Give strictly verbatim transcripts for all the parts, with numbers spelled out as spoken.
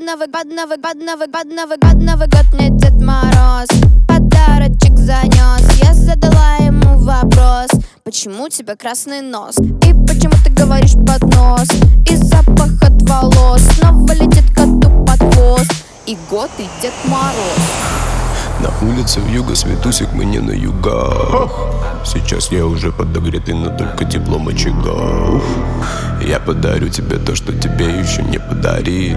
Новый год, Новый год, Новый год, Новый год, Новый год мне Дед Мороз подарочек занес. Я задала ему вопрос: почему у тебя красный нос? И почему ты говоришь под нос? И запах от волос снова летит коту под хвост. И год, и Дед Мороз. На улице вьюга, Светусик, мы не на югах. Сейчас я уже подогретый, но только теплом очага. Я подарю тебе то, что тебе еще не подарили.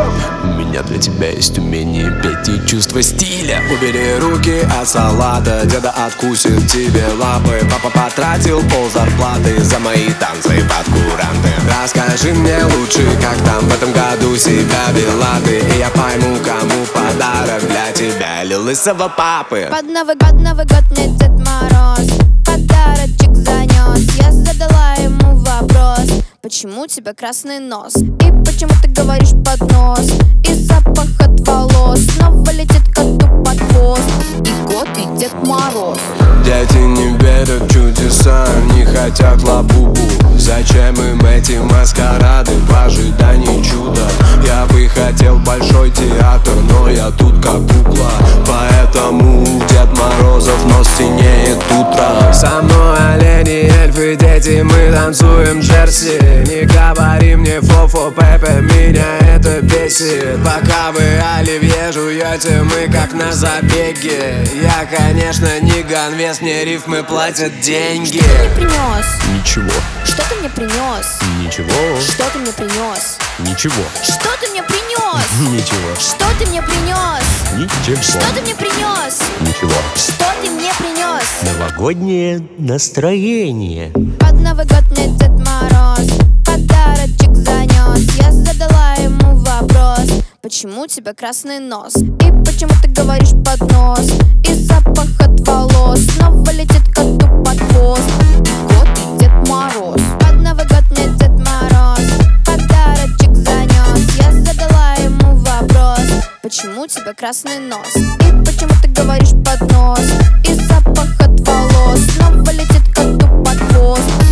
У меня для тебя есть умение петь и чувство стиля. Убери руки от салата, деда откусит тебе лапы. Папа потратил пол зарплаты за мои танцы под куранты. Расскажи мне лучше, как там в этом году себя вела ты, и я пойму, кому подарок для тебя, или лысого папы. Под Новый год, Новый год мне Дед Мороз подарочек занес. Я задала ему вопрос: почему у тебя красный нос? И почему ты говоришь под нос? И запах от волос снова летит коту под хвост. И год, и Дед Мороз. Дети не верят в чудеса, не хотят лабубу. Зачем им эти маскарады в ожидании чуда? Я бы хотел большой театр, но я тут как кукла. Поэтому Дед Морозов нос синеет утром. Со мной олени, эльфы, дети, мы танцуем джерси. Не говори мне фо-фо, Пепе, меня это бесит. Пока вы оливье жуете, мы как на забеге. Я, конечно, не ганвест, мне рифмы платят деньги. Что ты мне принес? Ничего. Что ты мне принес? Ничего. Что ты мне принес? Ничего. Что ты мне принес? Ничего. Что ты мне принес? Ничего. Что ты мне принес? Ничего. Что ты мне принес? Новогоднее настроение. Под Новый год мне Дед Мороз подарочек занес. Я задала ему вопрос: почему у тебя красный нос? И почему ты говоришь под нос? И запах от волос снова летит коту под хвост. И год, и Дед Мороз. Под Новый год мне Дед Мороз подарочек занес. Я задала ему вопрос: почему у тебя красный нос? И почему ты говоришь под нос? И запах от волос снова летит коту под хвост.